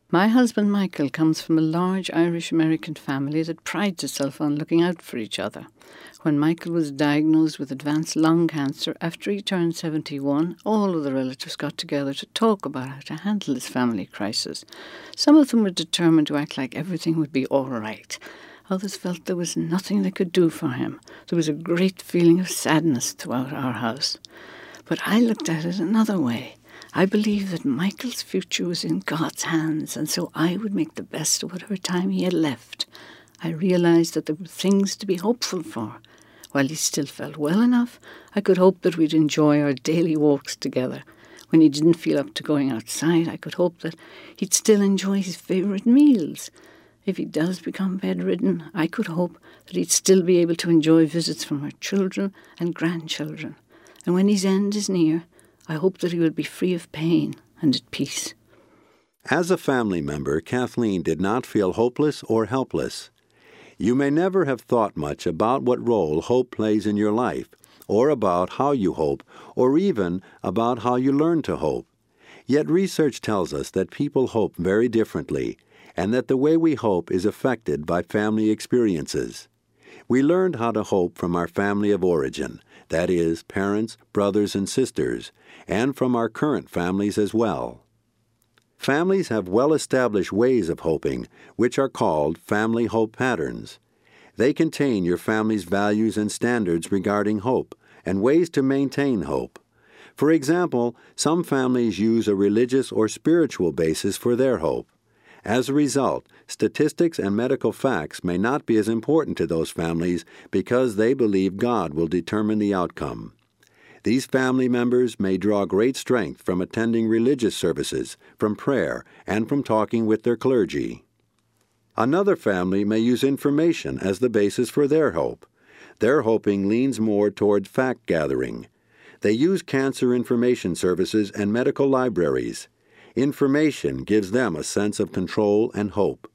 My husband Michael comes from a large Irish-American family that prides itself on looking out for each other. When Michael was diagnosed with advanced lung cancer after he turned 71, all of the relatives got together to talk about how to handle this family crisis. Some of them were determined to act like everything would be all right. Others felt there was nothing they could do for him. There was a great feeling of sadness throughout our house. But I looked at it another way. I believed that Michael's future was in God's hands, and so I would make the best of whatever time he had left. I realized that there were things to be hopeful for. While he still felt well enough, I could hope that we'd enjoy our daily walks together. When he didn't feel up to going outside, I could hope that he'd still enjoy his favourite meals. If he does become bedridden, I could hope that he'd still be able to enjoy visits from our children and grandchildren. And when his end is near, I hope that he will be free of pain and at peace. As a family member, Kathleen did not feel hopeless or helpless. You may never have thought much about what role hope plays in your life, or about how you hope, or even about how you learn to hope. Yet research tells us that people hope very differently, and that the way we hope is affected by family experiences. We learned how to hope from our family of origin, that is, parents, brothers, and sisters, and from our current families as well. Families have well-established ways of hoping, which are called family hope patterns. They contain your family's values and standards regarding hope, and ways to maintain hope. For example, some families use a religious or spiritual basis for their hope. As a result, statistics and medical facts may not be as important to those families because they believe God will determine the outcome. These family members may draw great strength from attending religious services, from prayer, and from talking with their clergy. Another family may use information as the basis for their hope. Their hoping leans more toward fact-gathering. They use cancer information services and medical libraries. Information gives them a sense of control and hope.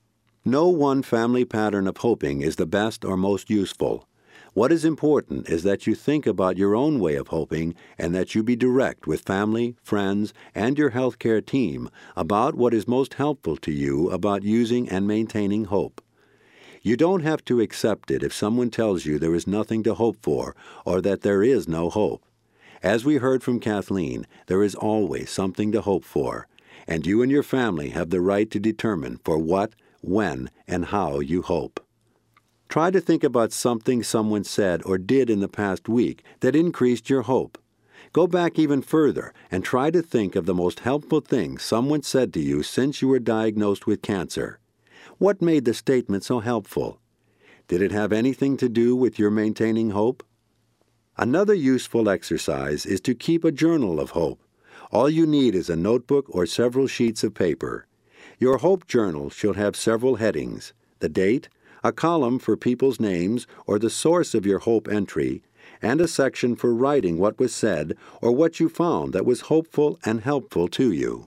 No one family pattern of hoping is the best or most useful. What is important is that you think about your own way of hoping and that you be direct with family, friends, and your healthcare team about what is most helpful to you about using and maintaining hope. You don't have to accept it if someone tells you there is nothing to hope for or that there is no hope. As we heard from Kathleen, there is always something to hope for, and you and your family have the right to determine for what, when, and how you hope. Try to think about something someone said or did in the past week that increased your hope. Go back even further and try to think of the most helpful thing someone said to you since you were diagnosed with cancer. What made the statement so helpful? Did it have anything to do with your maintaining hope? Another useful exercise is to keep a journal of hope. All you need is a notebook or several sheets of paper. Your hope journal should have several headings: the date, a column for people's names or the source of your hope entry, and a section for writing what was said or what you found that was hopeful and helpful to you.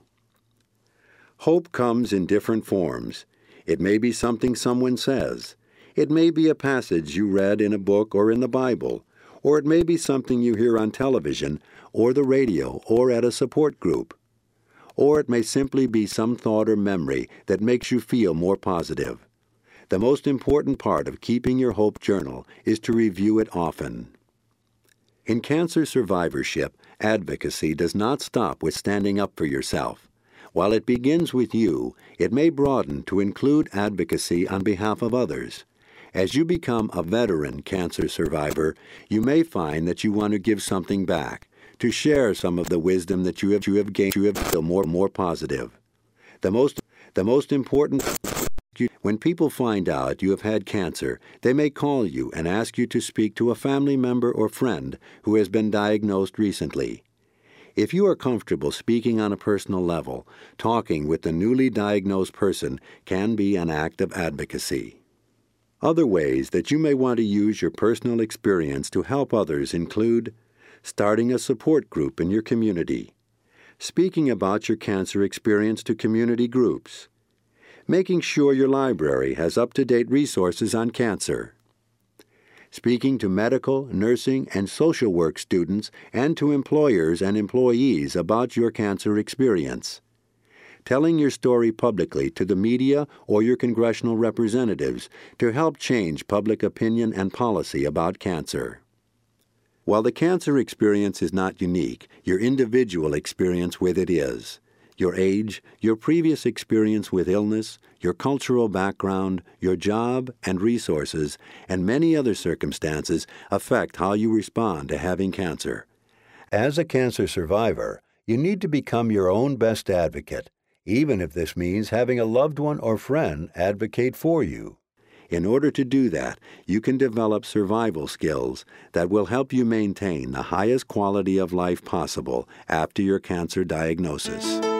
Hope comes in different forms. It may be something someone says. It may be a passage you read in a book or in the Bible, or it may be something you hear on television or the radio or at a support group. Or it may simply be some thought or memory that makes you feel more positive. The most important part of keeping your hope journal is to review it often. In cancer survivorship, advocacy does not stop with standing up for yourself. While it begins with you, it may broaden to include advocacy on behalf of others. As you become a veteran cancer survivor, you may find that you want to give something back, to share some of the wisdom that you have gained to feel more positive. The most important, when people find out you have had cancer, they may call you and ask you to speak to a family member or friend who has been diagnosed recently. If you are comfortable speaking on a personal level, talking with the newly diagnosed person can be an act of advocacy. Other ways that you may want to use your personal experience to help others include starting a support group in your community, speaking about your cancer experience to community groups, making sure your library has up-to-date resources on cancer, speaking to medical, nursing, and social work students and to employers and employees about your cancer experience, telling your story publicly to the media or your congressional representatives to help change public opinion and policy about cancer. While the cancer experience is not unique, your individual experience with it is. Your age, your previous experience with illness, your cultural background, your job and resources, and many other circumstances affect how you respond to having cancer. As a cancer survivor, you need to become your own best advocate, even if this means having a loved one or friend advocate for you. In order to do that, you can develop survival skills that will help you maintain the highest quality of life possible after your cancer diagnosis.